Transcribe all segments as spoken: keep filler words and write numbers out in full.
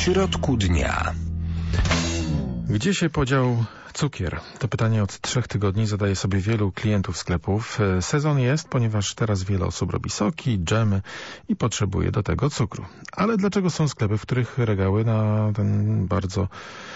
środku dnia. Gdzie się podział cukier? To pytanie od trzech tygodni zadaje sobie wielu klientów sklepów. Sezon jest, ponieważ teraz wiele osób robi soki, dżemy i potrzebuje do tego cukru. Ale dlaczego są sklepy, w których regały na ten bardzo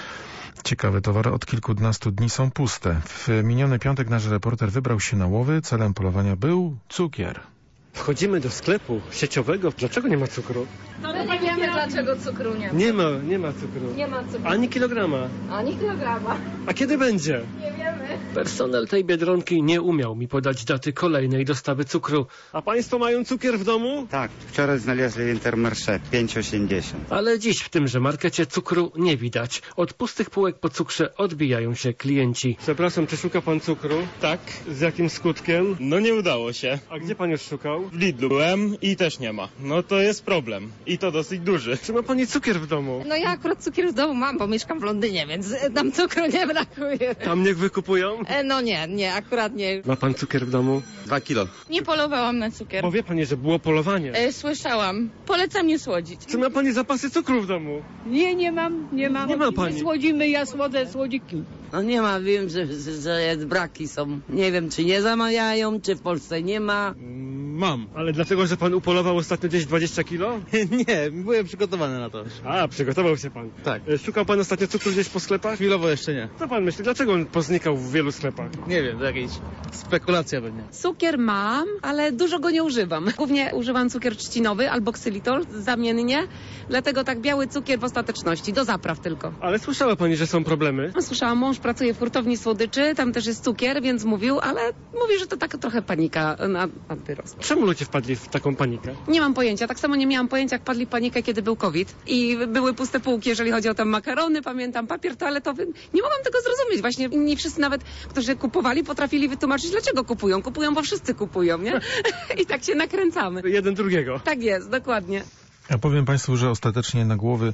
ciekawy towar od kilkunastu dni są puste? W miniony piątek nasz reporter wybrał się na łowy. Celem polowania był cukier. Wchodzimy do sklepu sieciowego. Dlaczego nie ma cukru? No to nie wiemy, dlaczego cukru nie ma. Nie ma, nie ma cukru. Nie ma cukru. Ani kilograma. Ani kilograma. A kiedy będzie? Nie wiemy. Personel tej Biedronki nie umiał mi podać daty kolejnej dostawy cukru. A państwo mają cukier w domu? Tak, wczoraj znaleźli w Intermarché pięć osiemdziesiąt. Ale dziś w tymże markecie cukru nie widać. Od pustych półek po cukrze odbijają się klienci. Przepraszam, czy szuka pan cukru? Tak. Z jakim skutkiem? No nie udało się. A gdzie pan już szukał? W Lidlu byłem i też nie ma. No to jest problem. I to dosyć duży. Czy ma pani cukier w domu? No ja akurat cukier w domu mam, bo mieszkam w Londynie, więc tam cukru nie brakuje. Tam niech wykupują? E, no nie, nie, akurat nie. Ma pan cukier w domu? Dwa kilo. Nie polowałam na cukier. Bo wie pani, że było polowanie. E, słyszałam. Polecam nie słodzić. Czy ma pani zapasy cukru w domu? Nie, nie mam, nie mam. Nie ma pani. Słodzimy, ja słodzę słodziki. No nie ma, wiem, że, że, że braki są. Nie wiem, czy nie zamawiają, czy w Polsce nie ma. Mam. Ale dlatego, że pan upolował ostatnio gdzieś dwadzieścia kilo? Nie, byłem przygotowany na to. A, przygotował się pan. Tak. E, Szukał pan ostatnio cukru gdzieś po sklepach? Chwilowo jeszcze nie. Co pan myśli, dlaczego on poznikał w wielu sklepach? Nie wiem, to jakaś spekulacja pewnie. Cukier mam, ale dużo go nie używam. Głównie używam cukier trzcinowy albo ksylitol zamiennie, dlatego tak biały cukier w ostateczności, do zapraw tylko. Ale słyszała pani, że są problemy? Słyszałam, mąż pracuje w hurtowni słodyczy, tam też jest cukier, więc mówił, ale mówi, że to tak trochę panika na, na wyrost. Czemu ludzie wpadli w taką panikę? Nie mam pojęcia, tak samo nie miałam pojęcia, jak padli w panikę, kiedy był COVID i były puste półki, jeżeli chodzi o tam makarony, pamiętam, papier toaletowy. Nie mogłam tego zrozumieć, właśnie nie wszyscy nawet, którzy kupowali, potrafili wytłumaczyć, dlaczego kupują. Kupują, bo wszyscy kupują, nie? I tak się nakręcamy. Jeden drugiego. Tak jest, dokładnie. Ja powiem państwu, że ostatecznie na głowy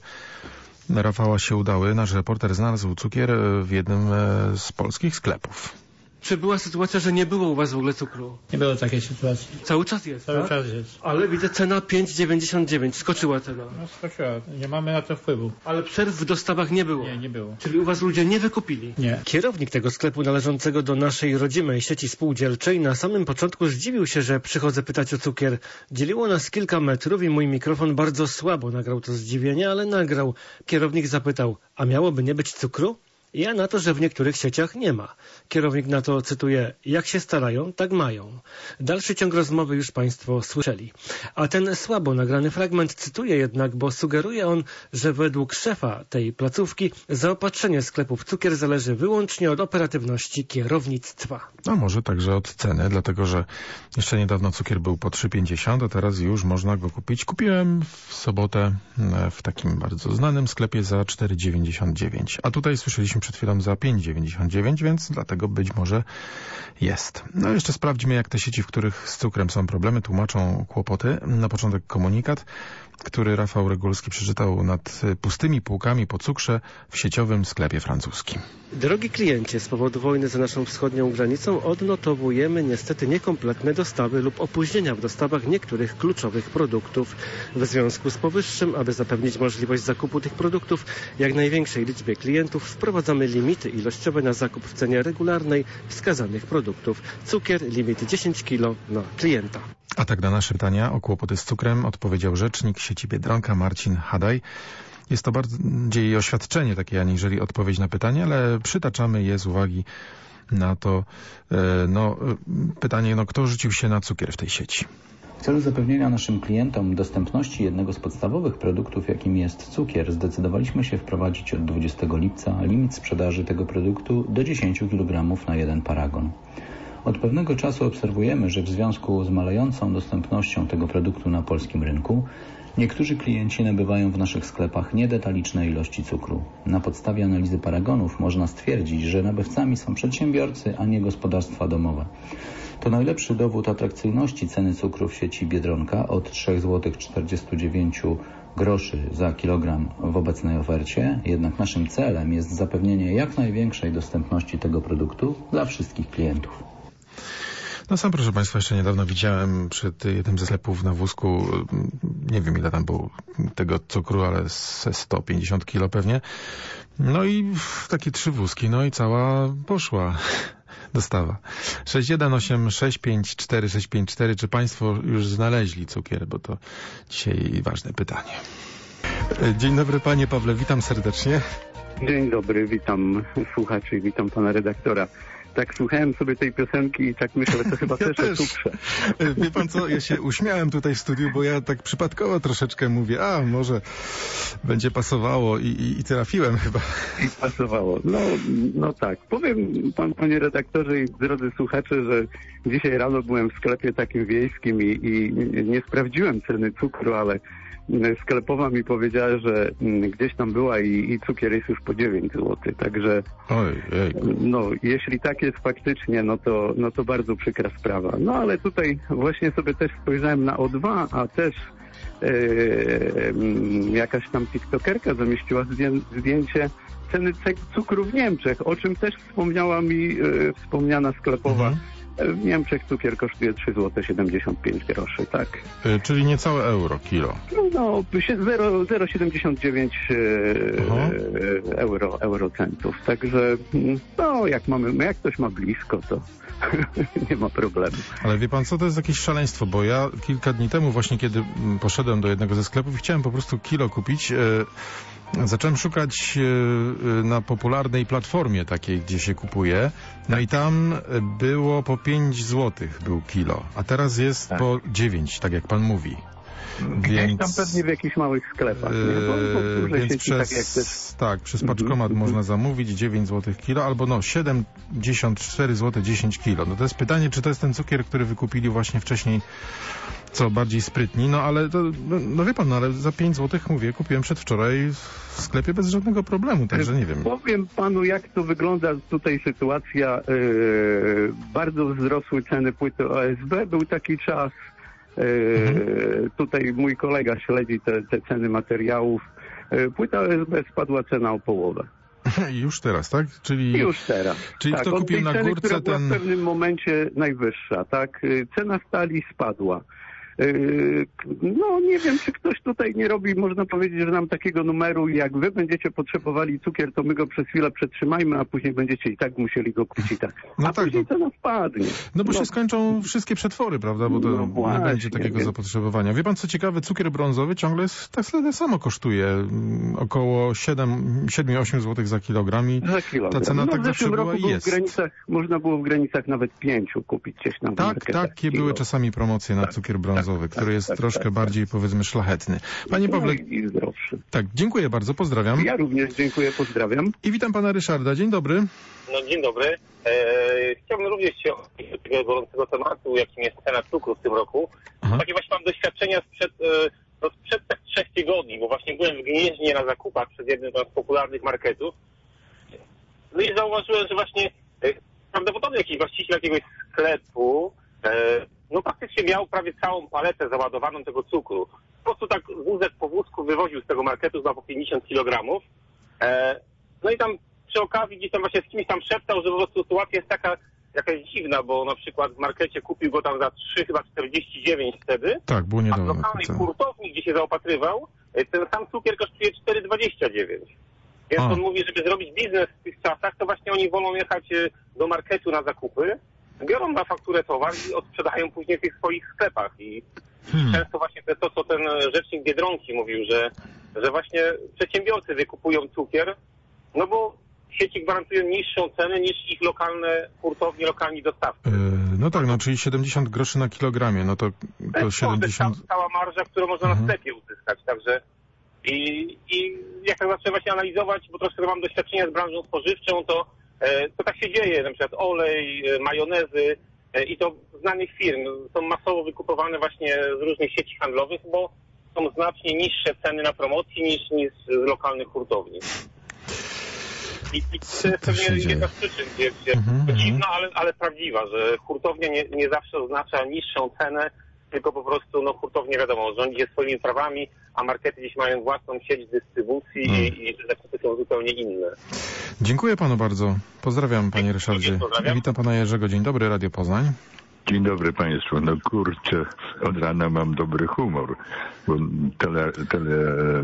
Rafała się udały. Nasz reporter znalazł cukier w jednym z polskich sklepów. Czy była sytuacja, że nie było u was w ogóle cukru? Nie było takiej sytuacji. Cały czas jest, Cały tak? czas jest. Ale widzę, cena pięć dziewięćdziesiąt dziewięć. Skoczyła cena. No skoczyła. Nie mamy na to wpływu. Ale przerw w dostawach nie było. Nie, nie było. Czyli u was ludzie nie wykupili? Nie. Kierownik tego sklepu należącego do naszej rodzimej sieci spółdzielczej na samym początku zdziwił się, że przychodzę pytać o cukier. Dzieliło nas kilka metrów i mój mikrofon bardzo słabo nagrał to zdziwienie, ale nagrał. Kierownik zapytał, a miałoby nie być cukru? Ja na to, że w niektórych sieciach nie ma. Kierownik na to cytuje, jak się starają, tak mają. Dalszy ciąg rozmowy już państwo słyszeli. A ten słabo nagrany fragment cytuje jednak, bo sugeruje on, że według szefa tej placówki zaopatrzenie sklepów w cukier zależy wyłącznie od operatywności kierownictwa. A może także od ceny, dlatego że jeszcze niedawno cukier był po trzy pięćdziesiąt, a teraz już można go kupić. Kupiłem w sobotę w takim bardzo znanym sklepie za cztery dziewięćdziesiąt dziewięć. A tutaj słyszeliśmy przed chwilą za pięć dziewięćdziesiąt dziewięć, więc dlatego być może jest. No jeszcze sprawdźmy, jak te sieci, w których z cukrem są problemy, tłumaczą kłopoty. Na początek komunikat, który Rafał Regulski przeczytał nad pustymi półkami po cukrze w sieciowym sklepie francuskim. Drogi kliencie, z powodu wojny za naszą wschodnią granicą odnotowujemy niestety niekompletne dostawy lub opóźnienia w dostawach niektórych kluczowych produktów. W związku z powyższym, aby zapewnić możliwość zakupu tych produktów jak największej liczbie klientów, wprowadzamy limity ilościowe na zakup w cenie regularnej wskazanych produktów. Cukier, limit dziesięć kilo na klienta. A tak na nasze pytania o kłopoty z cukrem odpowiedział rzecznik sieci Biedronka Marcin Hadaj. Jest to bardziej oświadczenie takie, aniżeli odpowiedź na pytanie, ale przytaczamy je z uwagi na to no, pytanie, no, kto rzucił się na cukier w tej sieci. W celu zapewnienia naszym klientom dostępności jednego z podstawowych produktów, jakim jest cukier, zdecydowaliśmy się wprowadzić od dwudziestego lipca limit sprzedaży tego produktu do dziesięć kilogramów na jeden paragon. Od pewnego czasu obserwujemy, że w związku z malejącą dostępnością tego produktu na polskim rynku niektórzy klienci nabywają w naszych sklepach niedetaliczne ilości cukru. Na podstawie analizy paragonów można stwierdzić, że nabywcami są przedsiębiorcy, a nie gospodarstwa domowe. To najlepszy dowód atrakcyjności ceny cukru w sieci Biedronka od trzy złote czterdzieści dziewięć groszy za kilogram w obecnej ofercie. Jednak naszym celem jest zapewnienie jak największej dostępności tego produktu dla wszystkich klientów. No sam, proszę Państwa, jeszcze niedawno widziałem przed jednym ze sklepów na wózku, nie wiem ile tam było tego cukru, ale ze sto pięćdziesiąt kilo pewnie. No i takie trzy wózki, no i cała poszła dostawa. sześć jeden osiem sześć pięć cztery sześć pięć cztery. Czy Państwo już znaleźli cukier? Bo to dzisiaj ważne pytanie. Dzień dobry, Panie Pawle, witam serdecznie. Dzień dobry, witam słuchaczy, witam pana redaktora. Tak słuchałem sobie tej piosenki i tak myślę, to chyba ja też o cukrze. Wie pan co, ja się uśmiałem tutaj w studiu, bo ja tak przypadkowo troszeczkę mówię, a może będzie pasowało i, i, i trafiłem chyba. I pasowało. No, no tak. Powiem pan, panie redaktorze i drodzy słuchacze, że dzisiaj rano byłem w sklepie takim wiejskim i, i nie sprawdziłem ceny cukru, ale sklepowa mi powiedziała, że gdzieś tam była i, i cukier jest już po dziewięć złotych, także Oj, no jeśli tak jest faktycznie, no to, no to bardzo przykra sprawa. No ale tutaj właśnie sobie też spojrzałem na O dwa, a też yy, jakaś tam tiktokerka zamieściła zdjęcie ceny cukru w Niemczech, o czym też wspomniała mi yy, wspomniana sklepowa. Mhm. W Niemczech cukier kosztuje trzy złote siedemdziesiąt pięć groszy, tak. Yy, czyli niecałe euro, kilo. No, zero przecinek siedemdziesiąt dziewięć yy, euro, eurocentów. Także, no, jak mamy, jak ktoś ma blisko, to nie ma problemu. Ale wie pan co, to jest jakieś szaleństwo, bo ja kilka dni temu właśnie, kiedy poszedłem do jednego ze sklepów, chciałem po prostu kilo kupić, yy, zacząłem szukać na popularnej platformie takiej, gdzie się kupuje. No i tam było po pięć złotych był kilo, a teraz jest tak. po dziewięć, tak jak pan mówi. Więc tam pewnie w jakichś małych sklepach. Nie? Bo, bo więc sieci, przez, tak, jak też... tak, przez paczkomat mm-hmm. można zamówić dziewięć złotych kilo, albo no siedemdziesiąt cztery złote dziesięć kilo. No to jest pytanie, czy to jest ten cukier, który wykupili właśnie wcześniej, co bardziej sprytni, no ale to, no, no wie pan, no ale za pięć złotych, mówię, kupiłem przedwczoraj w sklepie bez żadnego problemu, także nie wiem. Powiem panu, jak to wygląda tutaj sytuacja. Yy, bardzo wzrosły ceny płyty O S B. Był taki czas, yy, mhm. tutaj mój kolega śledzi te, te ceny materiałów. Yy, płyta O S B spadła cena o połowę. Już teraz, tak? Czyli Już teraz. Czyli tak, kto kupił tej na ceny, górce, która była ten... w pewnym momencie najwyższa, tak? Cena stali spadła. No nie wiem, czy ktoś tutaj nie robi, można powiedzieć, że nam takiego numeru, jak wy będziecie potrzebowali cukier, to my go przez chwilę przetrzymajmy, a później będziecie i tak musieli go kupić i tak. A no tak, później cena spadnie. No bo no. się skończą wszystkie przetwory, prawda, bo to no właśnie, nie będzie takiego więc... zapotrzebowania. Wie pan co ciekawe, cukier brązowy ciągle jest, tak samo kosztuje około siedem osiem złotych za kilogram i za kilogram. Ta cena no, tak zawsze była i jest. W granicach, można było w granicach nawet pięciu kupić gdzieś tam. Tak, takie kilo. były czasami promocje na tak, cukier brązowy, tak, który jest tak, troszkę tak, bardziej, powiedzmy, szlachetny. Panie no Pawle... I zdrowszy. Tak, dziękuję bardzo, pozdrawiam. Ja również dziękuję, pozdrawiam. I witam pana Ryszarda, dzień dobry. No dzień dobry. Eee, chciałbym również się odnieść do tego gorącego tematu, jakim jest cena cukru w tym roku. Aha. Takie właśnie mam doświadczenia sprzed, no sprzed tak trzech tygodni, bo właśnie byłem w Gnieźnie na zakupach przed jednym z popularnych marketów. No i zauważyłem, że właśnie e, prawdopodobnie jakiś właściciel jakiegoś sklepu e, no praktycznie miał prawie całą paletę załadowaną tego cukru. Po prostu tak wózek po wózku wywoził z tego marketu chyba po pięćdziesiąt kilogramów. E, no i tam przy okazji gdzieś tam właśnie z kimś tam szeptał, że po prostu sytuacja jest taka jakaś dziwna, bo na przykład w markecie kupił go tam za trzy chyba czterdzieści dziewięć wtedy. Tak, było niedawno. A w lokalnej hurtowni, gdzie się zaopatrywał, ten sam cukier kosztuje cztery dwadzieścia dziewięć. Więc a. on mówi, żeby zrobić biznes w tych czasach, to właśnie oni wolą jechać do marketu na zakupy, biorą na fakturę towar i odsprzedają później w tych swoich sklepach. I hmm. często właśnie to, co ten rzecznik Biedronki mówił, że, że właśnie przedsiębiorcy wykupują cukier, no bo sieci gwarantują niższą cenę niż ich lokalne hurtownie, lokalni dostawcy. Yy, no tak, no czyli siedemdziesiąt groszy na kilogramie, no to, to, to siedemdziesiąt... To jest cała marża, którą można mhm. na sklepie uzyskać, także i, i jak tak zacząłem właśnie analizować, bo troszkę mam doświadczenia z branżą spożywczą, to, e, to tak się dzieje, na przykład olej, e, majonezy e, i to znanych firm są masowo wykupowane właśnie z różnych sieci handlowych, bo są znacznie niższe ceny na promocji niż, niż z lokalnych hurtowni. I, i to jest pewnie jedna z przyczyn, gdzie, gdzie mm-hmm. dziwna, ale, ale prawdziwa, że hurtownia nie, nie zawsze oznacza niższą cenę, tylko po prostu no, hurtownia wiadomo, rządzi się swoimi prawami, a markety dziś mają własną sieć dystrybucji mm. i, i zakupy są zupełnie inne. Dziękuję panu bardzo. Pozdrawiam, panie Ryszardzie. Witam pana Jerzego. Dzień dobry, Radio Poznań. Dzień dobry Państwu. No kurczę, od rana mam dobry humor, bo tele, tele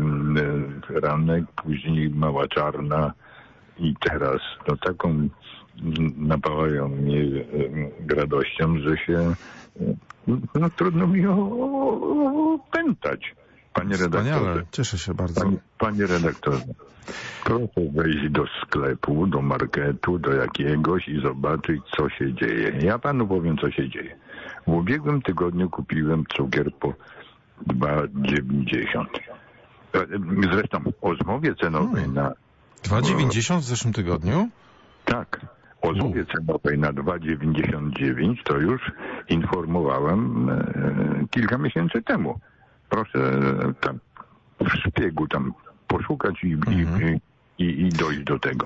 ranek, później Mała Czarna i teraz no taką napawają mnie radością, że się no trudno mi opętać. Panie redaktorze. Wspaniale, cieszę się bardzo. Panie, panie redaktorze, proszę wejść do sklepu, do marketu, do jakiegoś i zobaczyć, co się dzieje. Ja panu powiem, co się dzieje. W ubiegłym tygodniu kupiłem cukier po dwa dziewięćdziesiąt. Zresztą o zmowie cenowej hmm. na... dwa dziewięćdziesiąt w zeszłym tygodniu? Tak. O zmowie cenowej na dwa dziewięćdziesiąt dziewięć to już informowałem e, kilka miesięcy temu. Proszę tam w szpiegu tam poszukać i, mhm. i, i, i dojść do tego.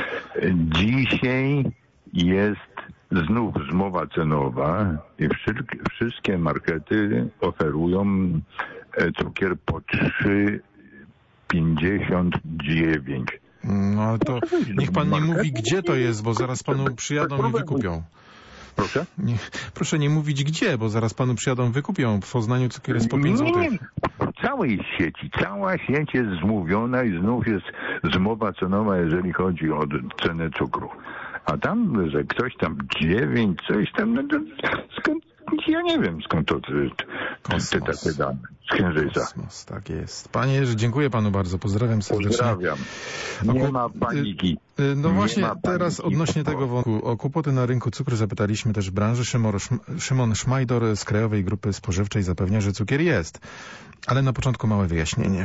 Dzisiaj jest znów zmowa cenowa i wszystkie markety oferują cukier po trzy pięćdziesiąt dziewięć. No ale to niech pan nie mówi, gdzie to jest, bo zaraz panu przyjadą i wykupią. Proszę? Nie, proszę nie mówić gdzie, bo zaraz panu przyjadą, wykupią. W Poznaniu cukier jest po pięć złotych. W całej sieci. Cała sieć jest zmówiona i znów jest zmowa cenowa, jeżeli chodzi o cenę cukru. A tam, że ktoś tam dziewięć, coś tam, no to skąd, ja nie wiem skąd to te, te takie dane z Księżyca. Kosmos, tak jest. Panie Jerzy, dziękuję panu bardzo, pozdrawiam serdecznie. Pozdrawiam. Nie ma paniki. No nie właśnie teraz odnośnie tego wątku, o kłopoty na rynku cukru zapytaliśmy też branży. Szymon, Szymon Szmajdor z Krajowej Grupy Spożywczej zapewnia, że cukier jest. Ale na początku małe wyjaśnienie.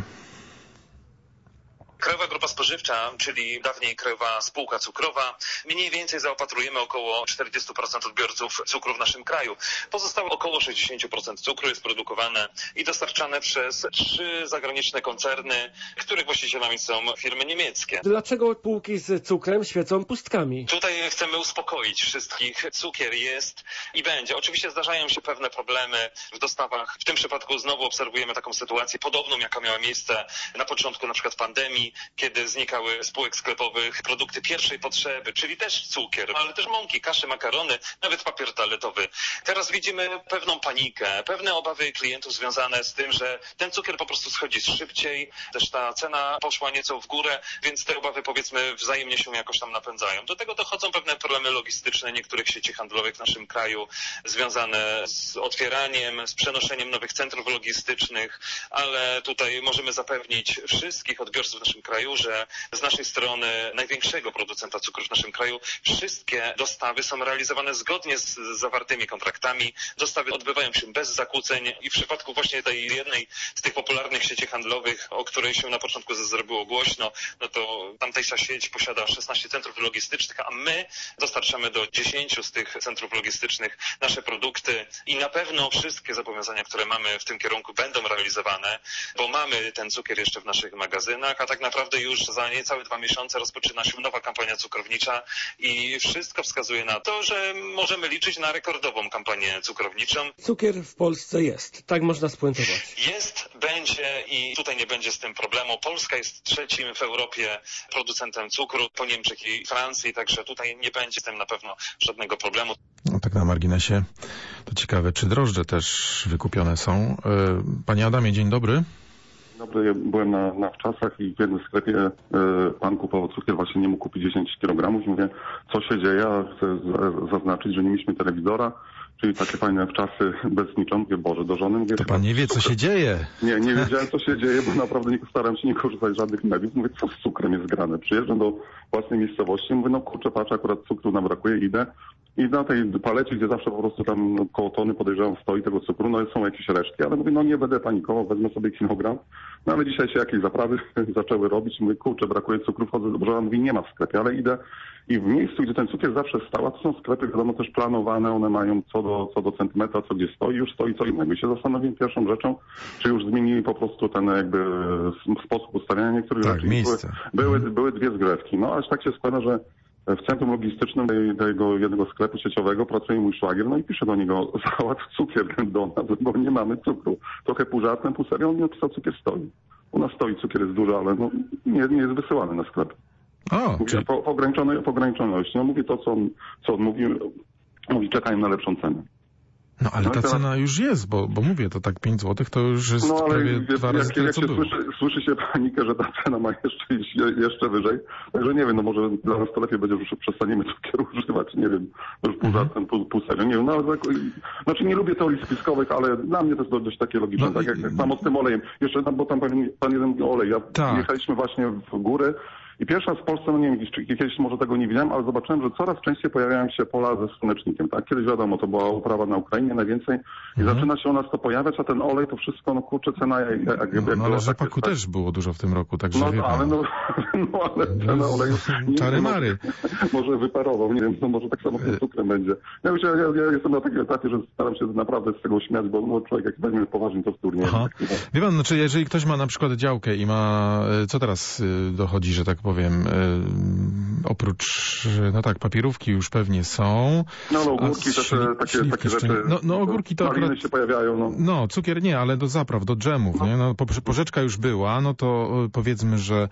Krajowa Grupa Spożywcza, czyli dawniej Krajowa Spółka Cukrowa, mniej więcej zaopatrujemy około czterdzieści procent odbiorców cukru w naszym kraju. Pozostałe około sześćdziesiąt procent cukru jest produkowane i dostarczane przez trzy zagraniczne koncerny, których właścicielami są firmy niemieckie. Dlaczego półki z cukrem świecą pustkami? Tutaj chcemy uspokoić wszystkich. Cukier jest i będzie. Oczywiście zdarzają się pewne problemy w dostawach. W tym przypadku znowu obserwujemy taką sytuację podobną, jaka miała miejsce na początku na przykład pandemii, kiedy znikały z półek sklepowych produkty pierwszej potrzeby, czyli też cukier, ale też mąki, kasze, makarony, nawet papier toaletowy. Teraz widzimy pewną panikę, pewne obawy klientów związane z tym, że ten cukier po prostu schodzi szybciej, też ta cena poszła nieco w górę, więc te obawy powiedzmy wzajemnie się jakoś tam napędzają. Do tego dochodzą pewne problemy logistyczne niektórych sieci handlowych w naszym kraju, związane z otwieraniem, z przenoszeniem nowych centrów logistycznych, ale tutaj możemy zapewnić wszystkich odbiorców w naszym kraju, że z naszej strony największego producenta cukru w naszym kraju wszystkie dostawy są realizowane zgodnie z zawartymi kontraktami. Dostawy odbywają się bez zakłóceń i w przypadku właśnie tej jednej z tych popularnych sieci handlowych, o której się na początku zrobiło głośno, no to tamtejsza sieć posiada szesnaście centrów logistycznych, a my dostarczamy do dziesięciu z tych centrów logistycznych nasze produkty i na pewno wszystkie zobowiązania, które mamy w tym kierunku będą realizowane, bo mamy ten cukier jeszcze w naszych magazynach, a tak naprawdę już za niecałe dwa miesiące rozpoczyna się nowa kampania cukrownicza i wszystko wskazuje na to, że możemy liczyć na rekordową kampanię cukrowniczą. Cukier w Polsce jest, tak można spuentować. Jest, będzie i tutaj nie będzie z tym problemu. Polska jest trzecim w Europie producentem cukru po Niemczech i Francji, także tutaj nie będzie z tym na pewno żadnego problemu. No tak na marginesie, to ciekawe, czy drożdże też wykupione są. Panie Adamie, dzień dobry. Dobry, ja byłem na, na wczasach i w jednym sklepie e, pan kupował cukier, właśnie nie mógł kupić dziesięć kilogramów i mówię, co się dzieje, ja chcę z, zaznaczyć, że nie mieliśmy telewizora, czyli takie fajne wczasy bez niczego, mówię, Boże, do żony. Mówię, to pan nie wie, co się dzieje. Nie, nie wiedziałem, co się dzieje, bo naprawdę nie staram się nie korzystać z żadnych mediów. Mówię, co z cukrem jest grane? Przyjeżdżam do własnej miejscowości, mówię, no kurczę, patrz, akurat cukru nam brakuje, idę. I na tej palecie, gdzie zawsze po prostu tam no, koło tony podejrzewam stoi tego cukru, no są jakieś resztki, ale mówię, no nie będę panikował, wezmę sobie kilogram. No ale dzisiaj się jakieś zaprawy zaczęły robić, mówię, kurczę, brakuje cukru, wchodzę do brzoza, mówi, nie ma w sklepie, ale idę i w miejscu, gdzie ten cukier zawsze stał, to są sklepy, wiadomo, też planowane, one mają co do, co do centymetra, co gdzie stoi, już stoi co innego. I się zastanowiłem pierwszą rzeczą, czy już zmienili po prostu ten jakby sposób ustawiania niektórych tak, rzeczy. Miejsce. Były, były, były dwie zgrewki, no aż tak się składa, że w centrum logistycznym tego jednego sklepu sieciowego pracuje mój szwagier, no i pisze do niego, załatw cukier do nas, bo nie mamy cukru. Trochę pół żartem, pół serio, on mi napisał, cukier stoi. U nas stoi, cukier jest duży, ale no, nie, nie jest wysyłany na sklep. O, mówię, czyli... po, po, ograniczonej, po ograniczoności. No mówi to, co on, co on mówi, mówi, czekają na lepszą cenę. No ale No i ta teraz- cena już jest, bo, bo mówię, to tak pięć złotych to już jest No ale prawie jak, dwa razy jak, tyle, jak co się było. słyszy, słyszy się panikę, że ta cena ma jeszcze iść je- jeszcze wyżej, także nie wiem, no może dla nas to lepiej będzie, że przestaniemy cukieru używać, nie wiem, to już pół żartem, pół, pół serio, nie wiem, no ale tak, znaczy nie lubię teorii spiskowych, ale dla mnie to jest dość takie logiczne, No tak i- jak, jak samo z tym olejem. Jeszcze tam, bo tam pan, pan jeden mówił olej, ja Tak. jechaliśmy właśnie w góry i pierwszy raz w Polsce, no nie wiem, czy kiedyś może tego nie widziałem, ale zobaczyłem, że coraz częściej pojawiają się pola ze słonecznikiem, tak? Kiedyś wiadomo, to była uprawa na Ukrainie najwięcej i Mhm. zaczyna się u nas to pojawiać, a ten olej to wszystko, no kurczę, cena jak, jak, jak No, no ale była, rzepaku tak, też było dużo w tym roku, także no wie ale pan. no, no ale cena oleju nie- Czary może- mary. Może wyparował, nie wiem, no może tak samo z tym cukrem będzie. Ja, myślę, ja, ja jestem na takim etapie, że staram się naprawdę z tego śmiać, bo no, człowiek jak weźmie poważnie to wtórnie. Aha. Wie pan, znaczy jeżeli ktoś ma na przykład działkę i ma, e, co teraz e, dochodzi, że tak powiem, e, oprócz, e, no tak, papierówki już pewnie są. No, no a ogórki też, śli- takie, śliwki takie jeszcze rzeczy. nie. No, no ogórki to maliny akurat... się pojawiają, no. No, cukier nie, ale do zapraw, do dżemów, nie? No, po- porzeczka już była, no to e, powiedzmy, że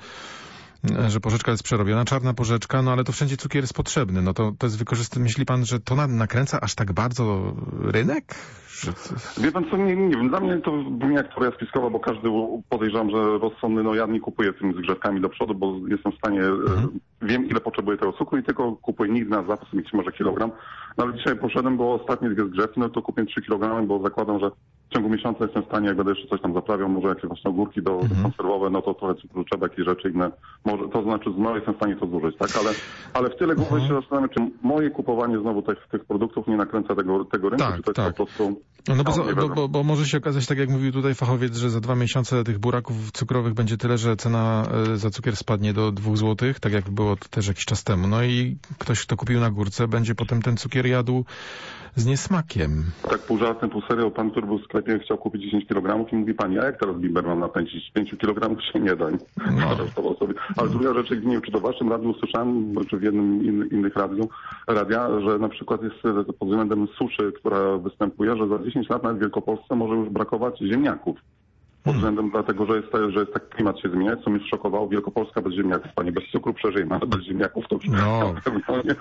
że porzeczka jest przerobiona, czarna porzeczka, no ale to wszędzie cukier jest potrzebny. No to, to jest wykorzystane. Myśli pan, że to na, nakręca aż tak bardzo rynek? Że... Wie pan co, nie, nie wiem, dla mnie to brzmi jak teoria spiskowa, bo każdy podejrzewam, że rozsądny, no ja nie kupuję tymi zgrzewkami do przodu, bo jestem w stanie, mhm. e, wiem ile potrzebuję tego cukru i tylko kupuję nigdy na zapas, być może kilogram. No ale dzisiaj poszedłem, bo ostatnie dwie zgrzewki, no to kupię trzy kilogramy, bo zakładam, że w ciągu miesiąca jestem w stanie, jak będę jeszcze coś tam zaprawiał, może jakieś właśnie ogórki do, Mhm. do konserwowe, no to trochę cukru trzeba, jakieś rzeczy inne. Może, to znaczy, no jestem w stanie to zużyć, tak? Ale, ale w tyle głowy Mhm. się zastanawiam, czy moje kupowanie znowu tych, tych produktów nie nakręca tego, tego rynku, Tak, czy to jest tak. po prostu... No bo, no, za, nie bo, wiadomo. bo, bo może się okazać, tak jak mówił tutaj fachowiec, że za dwa miesiące tych buraków cukrowych będzie tyle, że cena e, za cukier spadnie do dwóch złotych, tak jak było to też jakiś czas temu. No i ktoś, kto kupił na górce, będzie potem ten cukier jadł z niesmakiem. Tak pół żartem, pół serio, pan, który był w sklepie, chciał kupić dziesięć kilogramów i mówi pani, a jak teraz bimber mam napędzić? pięć kilogramów się nie da. No. Sobie. Ale druga rzecz, nie wiem, czy to w waszym radiu usłyszałem, czy w jednym in, innych radiu, radia, że na przykład jest pod względem suszy, która występuje, że za dziesięć lat nawet w Wielkopolsce może już brakować ziemniaków. Pod względem dlatego, że jest, że jest tak klimat się zmienia, co mnie zszokowało. Wielkopolska bez ziemniaków. Pani bez cukru przeżyjemy, ale bez ziemniaków to już No. na pewno nie.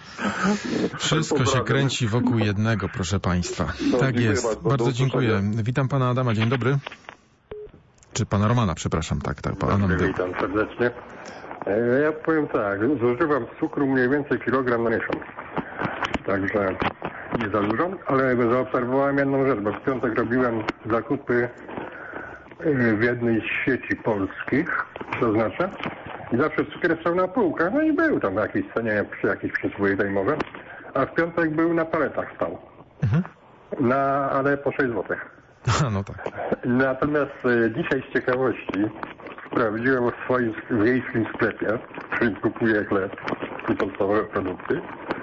Wszystko się kręci wokół jednego, proszę państwa. No, tak dziękuję jest. bardzo. Bardzo Do dziękuję. usłyszenia. Witam pana Adama, dzień dobry. Czy pana Romana, przepraszam, tak, tak, pan Adam był. Witam serdecznie. E, Ja powiem tak, zużywam cukru mniej więcej kilogram na miesiąc. Także nie za dużo, ale zaobserwowałem jedną rzecz, bo w piątek robiłem zakupy e, w jednej z sieci polskich, to znaczy, i zawsze cukier stał na półkach, no i był tam w jakiejś cenie, przy jakiejś przyzwoitej może, a w piątek był na paletach stał. Mhm. Na, ale po sześć złotych. A, no tak. Natomiast e, dzisiaj z ciekawości sprawdziłem w swoim wiejskim sklepie, w którym kupuję chleb i podstawowe produkty.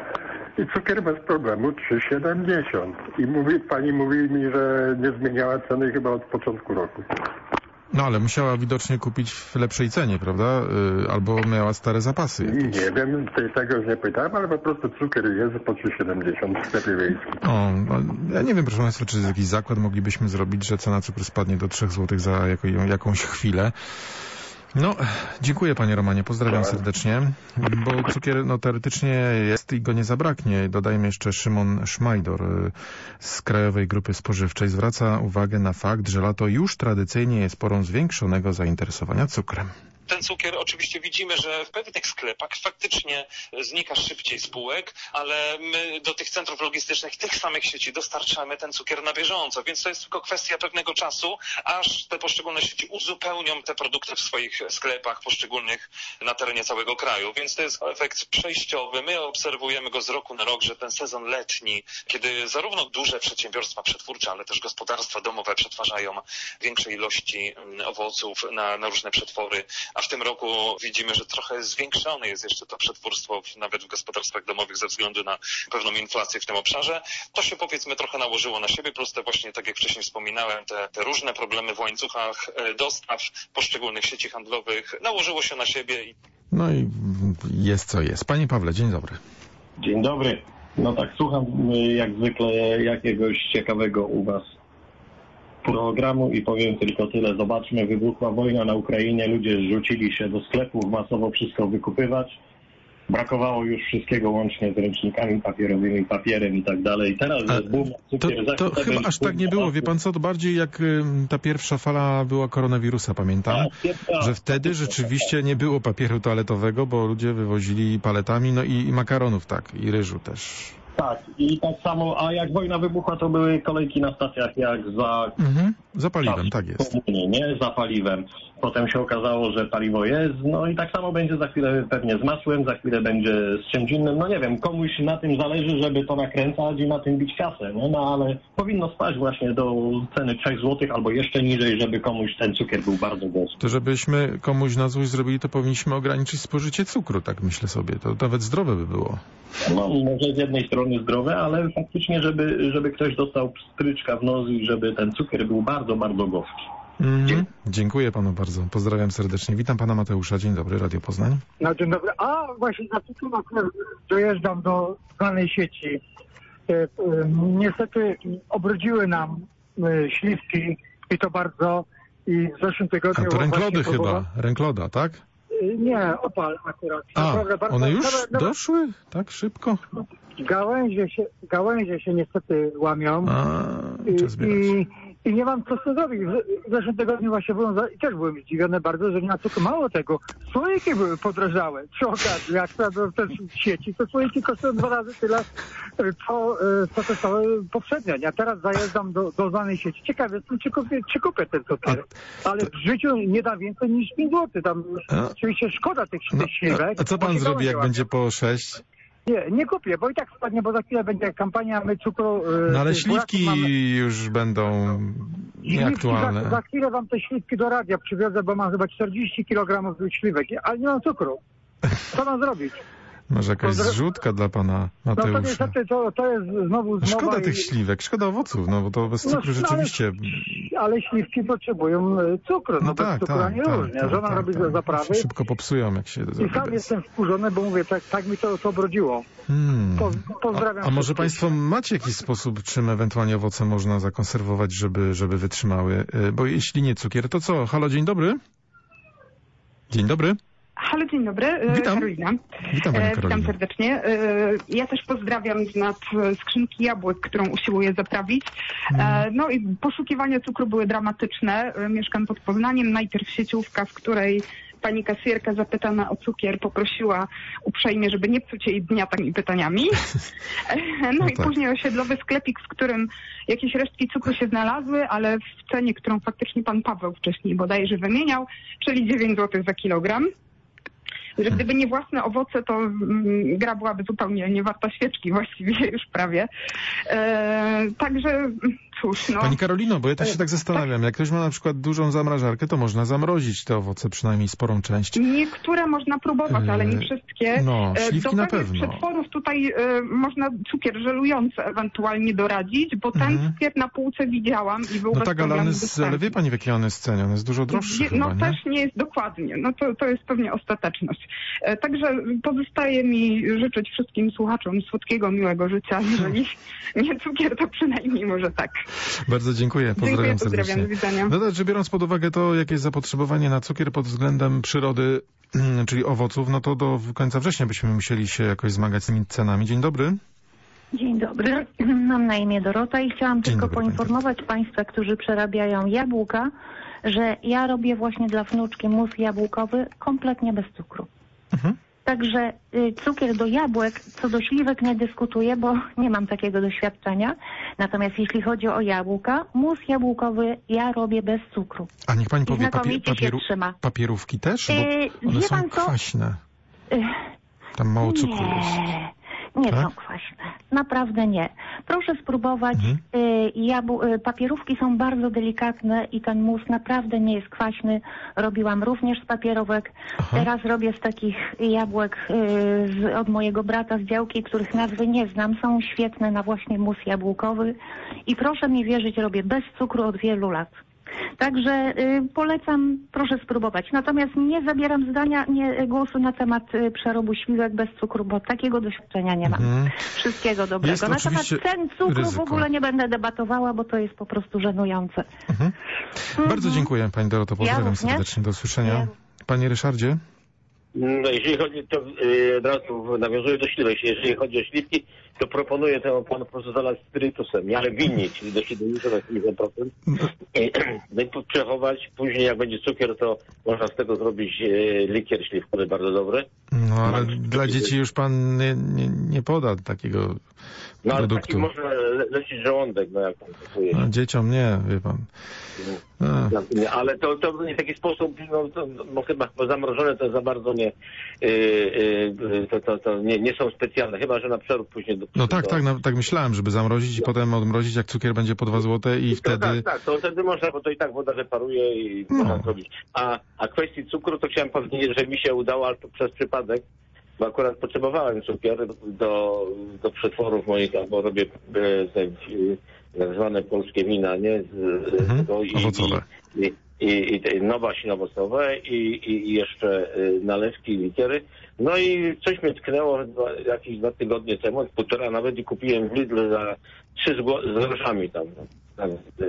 I cukier bez problemu trzy siedemdziesiąt. I mówi, pani mówi mi, że nie zmieniała ceny chyba od początku roku. No ale musiała widocznie kupić w lepszej cenie, prawda? Y, albo miała stare zapasy jakieś. Nie wiem, te- tego już nie pytałem, ale po prostu cukier jest po trzy siedemdziesiąt w sklepie wiejskim. O, no, ja nie wiem, proszę państwa, czy jakiś zakład moglibyśmy zrobić, że cena cukru spadnie do trzech złotych za jako, jakąś chwilę. No, dziękuję panie Romanie, pozdrawiam serdecznie, bo cukier no, teoretycznie jest i go nie zabraknie. Dodajmy jeszcze Szymon Szmajdor y, z Krajowej Grupy Spożywczej zwraca uwagę na fakt, że lato już tradycyjnie jest porą zwiększonego zainteresowania cukrem. Ten cukier oczywiście widzimy, że w pewnych sklepach faktycznie znika szybciej z półek, ale my do tych centrów logistycznych, tych samych sieci dostarczamy ten cukier na bieżąco, więc to jest tylko kwestia pewnego czasu, aż te poszczególne sieci uzupełnią te produkty w swoich sklepach poszczególnych na terenie całego kraju, więc to jest efekt przejściowy. My obserwujemy go z roku na rok, że ten sezon letni, kiedy zarówno duże przedsiębiorstwa przetwórcze, ale też gospodarstwa domowe przetwarzają większe ilości owoców na, na różne przetwory, a w tym roku widzimy, że trochę zwiększone jest jeszcze to przetwórstwo w, nawet w gospodarstwach domowych ze względu na pewną inflację w tym obszarze. To się powiedzmy trochę nałożyło na siebie, plus te właśnie, tak jak wcześniej wspominałem, te, te różne problemy w łańcuchach dostaw poszczególnych sieci handlowych nałożyło się na siebie. I... No i jest co jest. Panie Pawle, dzień dobry. Dzień dobry. No tak, słucham jak zwykle jakiegoś ciekawego u was programu i powiem tylko tyle. Zobaczmy, wybuchła wojna na Ukrainie, ludzie rzucili się do sklepów masowo wszystko wykupywać, brakowało już wszystkiego łącznie z ręcznikami papierowymi, papierem i tak dalej. Teraz jest boom na cukier. To, to chyba aż tak nie było, wie pan co, to bardziej jak y, ta pierwsza fala była koronawirusa, pamiętam, że wtedy rzeczywiście nie było papieru toaletowego, bo ludzie wywozili paletami, no i, i makaronów, tak, i ryżu też. Tak, i tak samo, a jak wojna wybuchła, to były kolejki na stacjach jak za... Mhm, za paliwem, tak jest. Komunie, nie, za paliwem. Potem się okazało, że paliwo jest, no i tak samo będzie za chwilę pewnie z masłem, za chwilę będzie z czymś innym, no nie wiem, komuś na tym zależy, żeby to nakręcać i na tym bić kasę, nie? No ale powinno spać właśnie do ceny trzech złotych albo jeszcze niżej, żeby komuś ten cukier był bardzo gorzki. To żebyśmy komuś na złość zrobili, to powinniśmy ograniczyć spożycie cukru, tak myślę sobie, to nawet zdrowe by było. No może z jednej strony zdrowe, ale faktycznie, żeby, żeby ktoś dostał stryczka w nos i żeby ten cukier był bardzo, bardzo gorzki. Mm, dziękuję panu bardzo. Pozdrawiam serdecznie. Witam pana Mateusza. Dzień dobry, Radio Poznań. No dzień dobry. A właśnie na cukru dojeżdżam do danej sieci. E, e, niestety obrodziły nam e, śliwki i to bardzo. I w zeszłym tygodniu... A to ręklody chyba. Próbowa... Rękloda, tak? E, nie, opal akurat. A, Naprawdę bardzo... one już nawet, nawet... doszły? Tak szybko? Gałęzie się, gałęzie się niestety łamią. A, I, i, I nie mam co z tym zrobić. W zeszłym tygodniu właśnie byłem za... i też byłem zdziwiony bardzo, że na cukru mało tego. Słoiki były podrożałe. Przy okazji, jak sprawdzam te sieci, to słoiki kosztują dwa razy tyle, co, co kosztowały poprzednio. Ja teraz zajeżdżam do, do danej sieci. Ciekawe jestem, czy kupię, czy kupię ten cukier. Ale w życiu nie da więcej niż pięć złotych. Tam a? Oczywiście szkoda tych, no, tych śliwek. A co pan zrobi, jak będzie po sześć? Nie, nie kupię, bo i tak spadnie, bo za chwilę będzie kampania My Cukru... No ale śliwki mamy... już będą nieaktualne. Za, za chwilę wam te śliwki do radia przywiozę, bo mam chyba czterdzieści kilogramów śliwek, ale nie mam cukru. Co mam zrobić? Może jakaś zrzutka dla pana Mateusza. No to niestety to, to jest znowu... No szkoda i... tych śliwek, szkoda owoców, no bo to bez cukru no, rzeczywiście... Ale, ale śliwki potrzebują cukru, no, no bez tak, cukru tak, nie tak, różnie. Tak, Żona tak, robi tak, zaprawy. Szybko popsują, jak się... I sam bez. Jestem wkurzony, bo mówię, tak, tak mi to, to obrodziło. Hmm. Po, pozdrawiam. A, a może państwo macie jakiś sposób, czym ewentualnie owoce można zakonserwować, żeby, żeby wytrzymały? Bo jeśli nie cukier, to co? Halo, dzień dobry. Dzień dobry. Halo, dzień dobry, Witam. Karolina. Witam, pani Karolina. Witam serdecznie. Ja też pozdrawiam z nad skrzynki jabłek, którą usiłuję zaprawić. Hmm. No i poszukiwania cukru były dramatyczne. Mieszkam pod Poznaniem, najpierw sieciówka, w której pani kasjerka zapytana o cukier poprosiła uprzejmie, żeby nie psuć jej dnia takimi pytaniami. No, no i tak. Później osiedlowy sklepik, w którym jakieś resztki cukru się znalazły, ale w cenie, którą faktycznie pan Paweł wcześniej bodajże wymieniał, czyli dziewięć złotych za kilogram. Że gdyby nie własne owoce, to mm, gra byłaby zupełnie nie warta świeczki właściwie już prawie. E, także cóż, no. Pani Karolino, bo ja też się tak zastanawiam, jak ktoś ma na przykład dużą zamrażarkę, to można zamrozić te owoce, przynajmniej sporą część. Niektóre można próbować, ale nie wszystkie. No, śliwki do na pewno. Do przetworów tutaj e, można cukier żelujący ewentualnie doradzić, bo ten mhm. cukier na półce widziałam i był No bez tak, ale, on jest, ale wie pani, w jakiej on jest cenie? On jest dużo droższy No chyba, nie? też nie jest dokładnie. No to, to jest pewnie ostateczność. E, także pozostaje mi życzyć wszystkim słuchaczom słodkiego, miłego życia. Jeżeli nie cukier, to przynajmniej może tak. Bardzo dziękuję. Pozdrawiam, dziękuję, serdecznie. pozdrawiam, do widzenia. No dobrze, biorąc pod uwagę to, jakie jest zapotrzebowanie na cukier pod względem przyrody, czyli owoców, no to do końca września byśmy musieli się jakoś zmagać z tymi cenami. Dzień dobry. Dzień dobry. Mam na imię Dorota i chciałam Dzień tylko dobry, poinformować Państwa, którzy przerabiają jabłka, że ja robię właśnie dla wnuczki mus jabłkowy kompletnie bez cukru. Mhm. Także y, cukier do jabłek, co do śliwek nie dyskutuję, bo nie mam takiego doświadczenia. Natomiast jeśli chodzi o jabłka, mus jabłkowy ja robię bez cukru. A niech pani powie, papie, papieru, się trzyma. papierówki też? Bo y, one są pan kwaśne. Y, Tam mało cukru nie. jest. Nie tak? są kwaśne. Naprawdę nie. Proszę spróbować. Mhm. Y, jabł- y, papierówki są bardzo delikatne i ten mus naprawdę nie jest kwaśny. Robiłam również z papierówek. Aha. Teraz robię z takich jabłek y, z, od mojego brata z działki, których nazwy nie znam. Są świetne na właśnie mus jabłkowy. I proszę mi wierzyć, robię bez cukru od wielu lat. Także y, polecam, proszę spróbować. Natomiast nie zabieram zdania, nie głosu na temat y, przerobu śliwek bez cukru, bo takiego doświadczenia nie mam. Mhm. Wszystkiego dobrego. Na temat cen cukru ryzyko. W ogóle nie będę debatowała, bo to jest po prostu żenujące. Mhm. Mhm. Bardzo dziękuję Pani Doroto, pozdrawiam ja serdecznie. Do usłyszenia. Ja. Panie Ryszardzie? No, jeżeli chodzi, to yy, od razu nawiązuję do śliwek. Jeżeli chodzi o śliwki, to proponuję temu panu po prostu zalać spirytusem, ale winnie, czyli do siedemdziesiąt do osiemdziesięciu procent. I, no i przechować. Później jak będzie cukier, to można z tego zrobić yy, likier śliwkowy bardzo dobry. No ale Mam dla dzieci już pan nie, nie, nie poda takiego no, ale produktu. taki może le lecić żołądek, no jak pan kupuje. No, dzieciom nie, wie pan. No, ale to, to nie w taki sposób, no, to, no chyba zamrożone to za bardzo nie, yy, yy, to, to, to nie, nie są specjalne, chyba że na przerób później. Do, no tak, do... tak, no, tak myślałem, żeby zamrozić i no. potem odmrozić, jak cukier będzie po dwa złote i to, wtedy... Tak, tak, to wtedy można, bo to i tak woda wyparuje i no. można zrobić. A, a kwestii cukru to chciałem powiedzieć, że mi się udało, ale to przez przypadek, bo akurat potrzebowałem cukier do, do przetworów moich, albo robię te, tak zwane polskie wina, nie? Z, mhm, to i, owocowe. I, i, i te nowaśń owocowe i, i jeszcze nalewki, likiery. No i coś mnie tknęło dwa, jakieś dwa tygodnie temu, półtora nawet, i kupiłem w Lidl za trzy z groszami tam. tam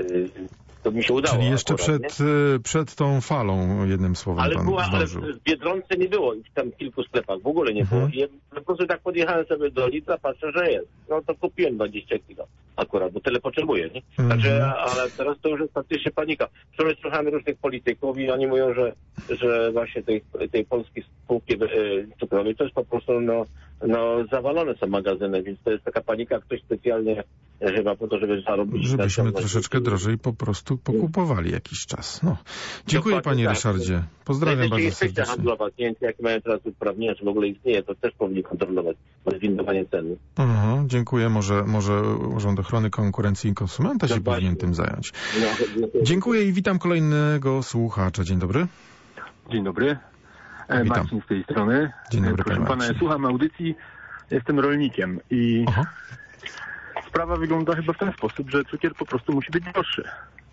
to mi się udało. Czyli jeszcze akurat, przed, przed tą falą, jednym słowem, ale pan była, zdążył. ale w Biedronce nie było, w tam kilku sklepach w ogóle nie mhm. było. I po prostu tak podjechałem sobie do Lidla, patrzę, że jest. No to kupiłem dwadzieścia kilo akurat, bo tyle potrzebuję, nie? Mhm. Także, ale teraz to już jest faktycznie panika. Wczoraj słuchałem różnych polityków i oni mówią, że, że właśnie tej, tej polskiej spółki cukrowej to jest po prostu, no, no zawalone są magazyny, więc to jest taka panika, ktoś specjalnie chyba po to, żeby zarobić. Żebyśmy troszeczkę drożej po prostu pokupowali jakiś czas. No. Dziękuję Dokładnie panie tak. Ryszardzie. Pozdrawiam bardzo serdecznie. Handlowa, klienci, jak mają teraz uprawnienia, czy w ogóle istnieje, to też powinni kontrolować windowanie ceny. Aha, dziękuję. Może, może Urząd Ochrony Konkurencji i Konsumenta się Dokładnie. powinien tym zająć. No, dziękuję. dziękuję i witam kolejnego słuchacza. Dzień dobry. Dzień dobry. Witam. Marcin z tej strony. Dzień dobry, Proszę pana, ja słucham audycji, jestem rolnikiem i Aha. sprawa wygląda chyba w ten sposób, że cukier po prostu musi być droższy.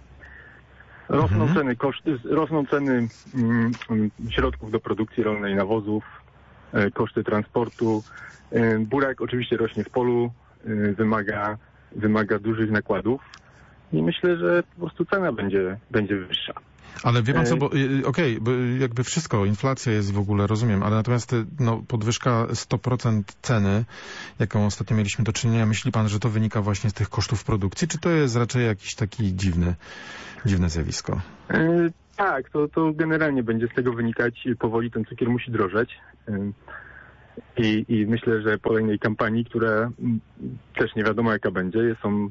Rosną mhm. ceny koszty, rosną ceny mm, środków do produkcji rolnej, nawozów, e, koszty transportu. E, burak oczywiście rośnie w polu, e, wymaga, wymaga dużych nakładów i myślę, że po prostu cena będzie, będzie wyższa. Ale wie pan co, bo okej, okay, jakby wszystko, inflacja jest w ogóle, rozumiem, ale natomiast no, podwyżka sto procent ceny, jaką ostatnio mieliśmy do czynienia, myśli pan, że to wynika właśnie z tych kosztów produkcji, czy to jest raczej jakiś taki dziwny, dziwne zjawisko? E, tak, to, to generalnie będzie z tego wynikać, powoli ten cukier musi drożeć. E, i, I myślę, że po kolejnej kampanii, która też nie wiadomo jaka będzie, są,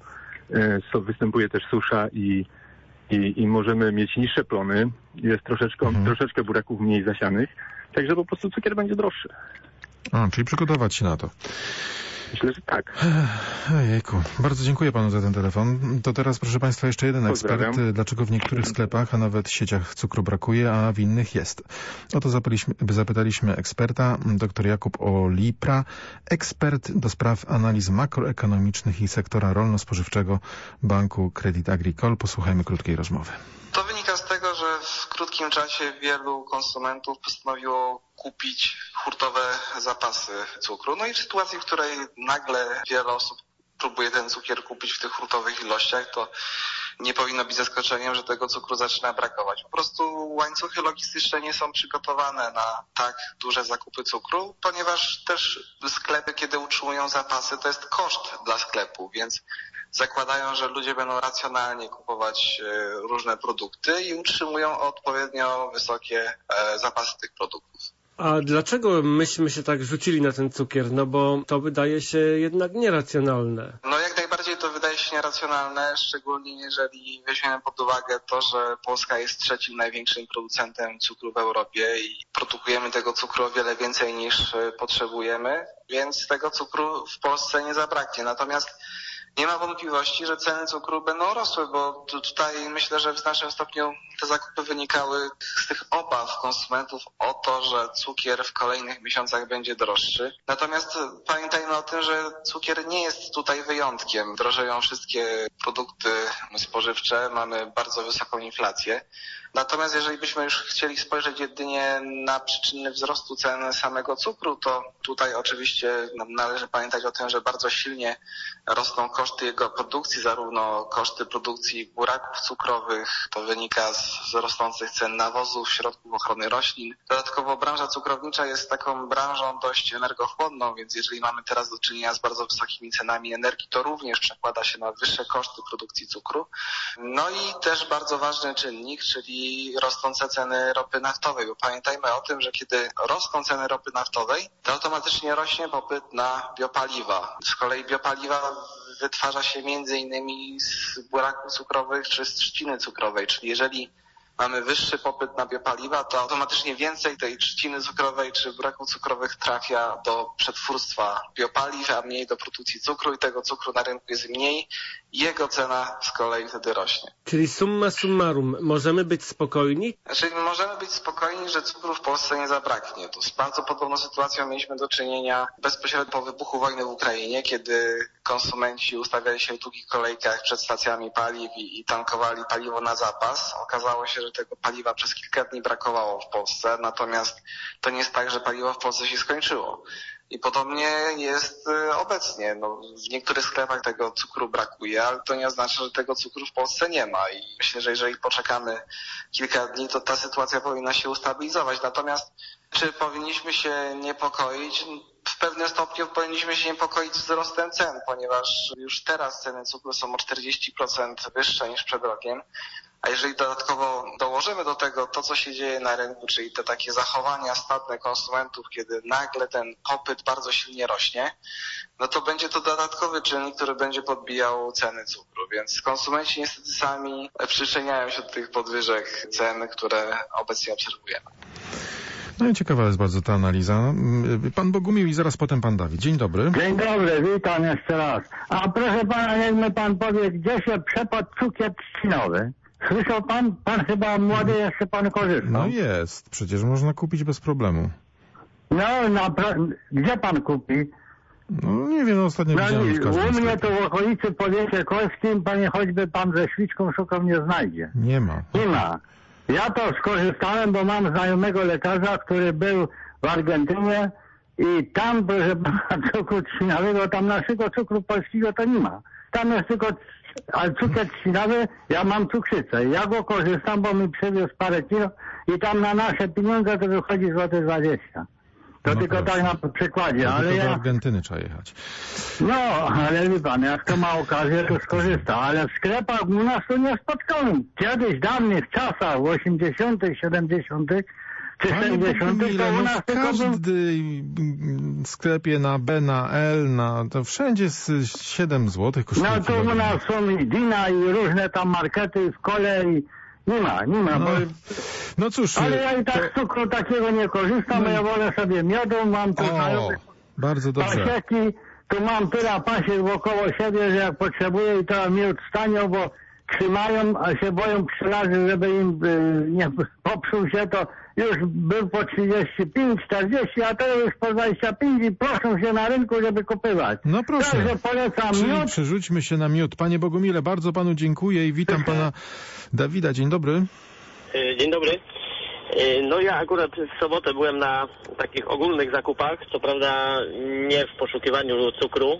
e, występuje też susza i I, i możemy mieć niższe plony, jest troszeczkę, mhm. troszeczkę buraków mniej zasianych, także po prostu cukier będzie droższy. A, czyli przygotować się na to. Myślę, że tak. Ojejku, bardzo dziękuję panu za ten telefon. To teraz, proszę państwa, jeszcze jeden ekspert. Dlaczego w niektórych sklepach, a nawet sieciach cukru brakuje, a w innych jest? O to zapytaliśmy, zapytaliśmy eksperta, dr Jakub Olipra, ekspert do spraw analiz makroekonomicznych i sektora rolno-spożywczego Banku Credit Agricole. Posłuchajmy krótkiej rozmowy. To wynika z tego, że w krótkim czasie wielu konsumentów postanowiło kupić hurtowe zapasy cukru. No i w sytuacji, w której nagle wiele osób próbuje ten cukier kupić w tych hurtowych ilościach, to nie powinno być zaskoczeniem, że tego cukru zaczyna brakować. Po prostu łańcuchy logistyczne nie są przygotowane na tak duże zakupy cukru, ponieważ też sklepy, kiedy utrzymują zapasy, to jest koszt dla sklepu, więc zakładają, że ludzie będą racjonalnie kupować różne produkty i utrzymują odpowiednio wysokie zapasy tych produktów. A dlaczego myśmy się tak rzucili na ten cukier? No bo to wydaje się jednak nieracjonalne. No jak najbardziej to wydaje się nieracjonalne, szczególnie jeżeli weźmiemy pod uwagę to, że Polska jest trzecim największym producentem cukru w Europie i produkujemy tego cukru o wiele więcej niż potrzebujemy, więc tego cukru w Polsce nie zabraknie. Natomiast nie ma wątpliwości, że ceny cukru będą rosły, bo tutaj myślę, że w znacznym stopniu te zakupy wynikały z tych obaw konsumentów o to, że cukier w kolejnych miesiącach będzie droższy. Natomiast pamiętajmy o tym, że cukier nie jest tutaj wyjątkiem. Drożeją wszystkie produkty spożywcze, mamy bardzo wysoką inflację. Natomiast jeżeli byśmy już chcieli spojrzeć jedynie na przyczyny wzrostu cen samego cukru, to tutaj oczywiście należy pamiętać o tym, że bardzo silnie rosną koszty koszty jego produkcji, zarówno koszty produkcji buraków cukrowych, to wynika z rosnących cen nawozów, środków ochrony roślin. Dodatkowo branża cukrownicza jest taką branżą dość energochłonną, więc jeżeli mamy teraz do czynienia z bardzo wysokimi cenami energii, to również przekłada się na wyższe koszty produkcji cukru. No i też bardzo ważny czynnik, czyli rosnące ceny ropy naftowej, bo pamiętajmy o tym, że kiedy rosną ceny ropy naftowej, to automatycznie rośnie popyt na biopaliwa. Z kolei biopaliwa wytwarza się między innymi z buraków cukrowych czy z trzciny cukrowej, czyli jeżeli mamy wyższy popyt na biopaliwa, to automatycznie więcej tej trzciny cukrowej czy buraków cukrowych trafia do przetwórstwa biopaliw, a mniej do produkcji cukru i tego cukru na rynku jest mniej i jego cena z kolei wtedy rośnie. Czyli summa summarum, możemy być spokojni? Znaczy możemy być spokojni, że cukru w Polsce nie zabraknie. Tu z bardzo podobną sytuacją mieliśmy do czynienia bezpośrednio po wybuchu wojny w Ukrainie, kiedy konsumenci ustawiali się w długich kolejkach przed stacjami paliw i, i tankowali paliwo na zapas. Okazało się, że tego paliwa przez kilka dni brakowało w Polsce, natomiast to nie jest tak, że paliwo w Polsce się skończyło. I podobnie jest obecnie. No, w niektórych sklepach tego cukru brakuje, ale to nie oznacza, że tego cukru w Polsce nie ma. I myślę, że jeżeli poczekamy kilka dni, to ta sytuacja powinna się ustabilizować. Natomiast czy powinniśmy się niepokoić? W pewnym stopniu powinniśmy się niepokoić wzrostem cen, ponieważ już teraz ceny cukru są o czterdzieści procent wyższe niż przed rokiem. A jeżeli dodatkowo dołożymy do tego to, co się dzieje na rynku, czyli te takie zachowania stadne konsumentów, kiedy nagle ten popyt bardzo silnie rośnie, no to będzie to dodatkowy czynnik, który będzie podbijał ceny cukru. Więc konsumenci niestety sami przyczyniają się do tych podwyżek cen, które obecnie obserwujemy. No i ciekawa jest bardzo ta analiza. Pan Bogumił i zaraz potem pan Dawid. Dzień dobry. Dzień dobry, witam jeszcze raz. A proszę pana, niech mi pan powie, gdzie się przepadł cukier trzcinowy? Słyszał pan? Pan chyba młody jeszcze pan korzystał. No jest, przecież można kupić bez problemu. No, napra- gdzie pan kupi? No nie wiem, no, ostatnio no, widziałem w każdym u mnie sklepie. to w okolicy Powiecie Kolskim, panie choćby pan ze świczką szukał, nie znajdzie. Nie ma. Nie ma. Ja to skorzystałem, bo mam znajomego lekarza, który był w Argentynie i tam, proszę pana, cukru trzcinowego, tam naszego cukru polskiego to nie ma. Tam jest tylko, ale cukier trzcinowy, ja mam cukrzycę. Ja go korzystam, bo mi przywiózł parę kilo i tam na nasze pieniądze to wychodzi złote dwadzieścia. To No tylko proszę. tak na przykładzie, No, ale tylko do ja... Argentyny trzeba jechać. No, ale wie pan, jak to ma okazję, to skorzysta. Ale w sklepach u nas to nie spotkałem. Kiedyś, dawnych czasach, w osiemdziesiątych, siedemdziesiątych czy sześćdziesiątych, to u nas w tylko był... każdym sklepie na B, na L, na, to wszędzie z siedem złotych kosztuje. No to u nas są i Dina i różne tam markety w kole i nie ma, nie ma. No, bo... no cóż... Ale ja i tak to... z cukru takiego nie korzystam, No i- ja wolę sobie miodu, mam tu O, znajomych bardzo dobrze. pasieki, tu mam tyle pasiek wokoło siebie, że jak potrzebuję i to miód stanią, bo trzymają, a się boją pszczelarzy, żeby im y, nie popsuł się, to już był po trzydzieści pięć, czterdzieści, a teraz już po dwadzieścia pięć i proszą się na rynku, żeby kupywać. No proszę. Także polecam Czyli miód. przerzućmy się na miód. Panie Bogumile, bardzo panu dziękuję i witam pana Dawida. Dzień dobry. Dzień dobry. No ja akurat w sobotę byłem na takich ogólnych zakupach, co prawda nie w poszukiwaniu cukru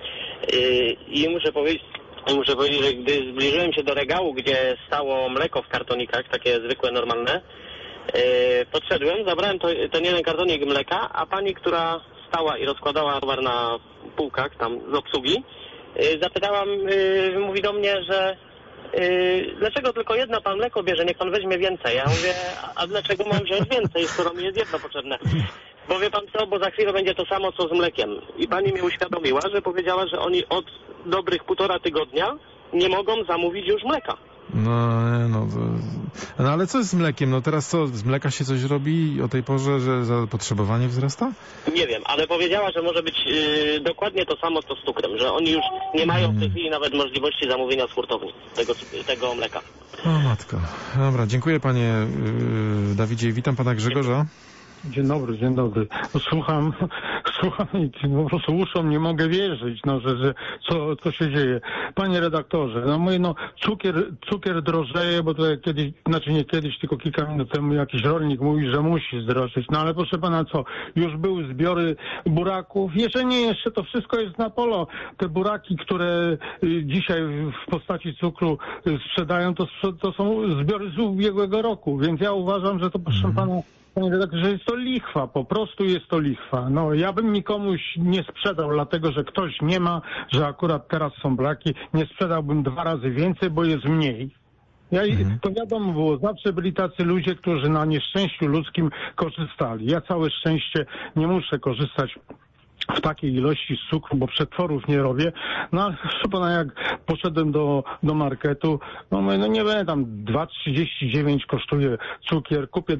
i muszę powiedzieć, muszę powiedzieć, że gdy zbliżyłem się do regału, gdzie stało mleko w kartonikach, takie zwykłe, normalne, podszedłem, zabrałem to, ten jeden kartonik mleka, a pani, która stała i rozkładała towar na półkach tam z obsługi, zapytałam, mówi do mnie, że Yy, dlaczego tylko jedno pan mleko bierze, niech pan weźmie więcej. Ja mówię, a, a dlaczego mam wziąć więcej, skoro mi jest jedno potrzebne? Bo wie pan co, bo za chwilę będzie to samo co z mlekiem. I pani mi uświadomiła, że powiedziała, że oni od dobrych półtora tygodnia nie mogą zamówić już mleka. No, no, no ale co z mlekiem? No teraz co, z mleka się coś robi o tej porze, że zapotrzebowanie wzrasta? Nie wiem, ale powiedziała, że może być yy, dokładnie to samo co z cukrem, że oni już nie mają w tej chwili nawet możliwości zamówienia z hurtowni tego, tego mleka. O matko. Dobra, dziękuję panie yy, Dawidzie i witam pana Grzegorza. Dzień dobry, dzień dobry. No, słucham, Słuchaj, po prostu uszom nie mogę wierzyć, no, że, że co, co się dzieje. Panie redaktorze, no mówię, no cukier, cukier drożeje, bo to kiedyś, znaczy nie kiedyś, tylko kilka minut temu jakiś rolnik mówi, że musi zdrożeć. No ale proszę pana co, już były zbiory buraków? Jeszcze nie, jeszcze to wszystko jest na polo. Te buraki, które dzisiaj w postaci cukru sprzedają, to, to są zbiory z ubiegłego roku, więc ja uważam, że to proszę mm. pana, panie redaktorze, jest to lichwa, po prostu jest to lichwa. No ja bym nikomuś nie sprzedał, dlatego że ktoś nie ma, że akurat teraz są braki, nie sprzedałbym dwa razy więcej, bo jest mniej. Ja, mhm. To wiadomo było, zawsze byli tacy ludzie, którzy na nieszczęściu ludzkim korzystali. Ja całe szczęście nie muszę korzystać w takiej ilości z cukru, bo przetworów nie robię. No ale proszę pana, jak poszedłem do, do marketu, no mówię, no nie będę tam dwa trzydzieści dziewięć kosztuje cukier, kupię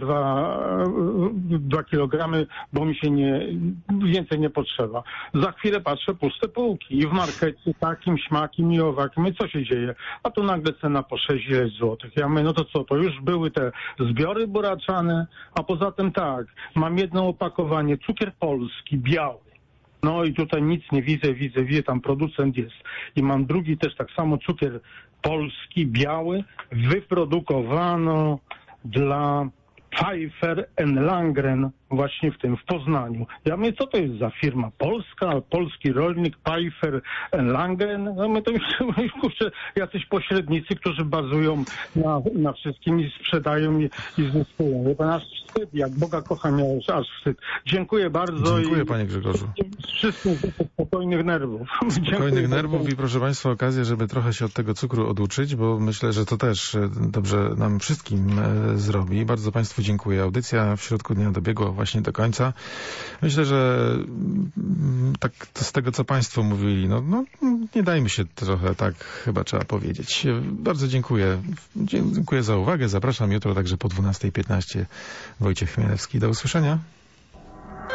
dwa kilogramy, bo mi się nie, więcej nie potrzeba. Za chwilę patrzę, puste półki i w markecie takim, śmakim i owakim. I co się dzieje? A tu nagle cena po sześć złotych. Ja mówię, no to co, to już były te zbiory buraczane, a poza tym tak, mam jedno opakowanie, cukier polski, biały. No i tutaj nic nie widzę, widzę, wie, tam producent jest. I mam drugi też tak samo cukier polski, biały, wyprodukowano dla Pfeiffer and Landgren właśnie w tym, w Poznaniu. Ja mówię, co to jest za firma polska, polski rolnik, Pfeiffer and Landgren? No my to już, kurczę, jacyś pośrednicy, którzy bazują na, na wszystkim i sprzedają i, i zyskują. Ja pan aż wstyd, jak Boga kocham, ja już aż wstyd. Dziękuję bardzo. Dziękuję, i panie Grzegorzu. Wszystkim spokojnych nerwów. Spokojnych nerwów i proszę państwa, okazję, żeby trochę się od tego cukru oduczyć, bo myślę, że to też dobrze nam wszystkim zrobi. Bardzo państwu dziękuję. Audycja w środku dnia dobiegła właśnie do końca. Myślę, że tak z tego, co państwo mówili, no, no nie dajmy się trochę, tak chyba trzeba powiedzieć. Bardzo dziękuję. Dziękuję za uwagę. Zapraszam jutro także po dwunastej piętnaście. Wojciech Chmielewski. Do usłyszenia.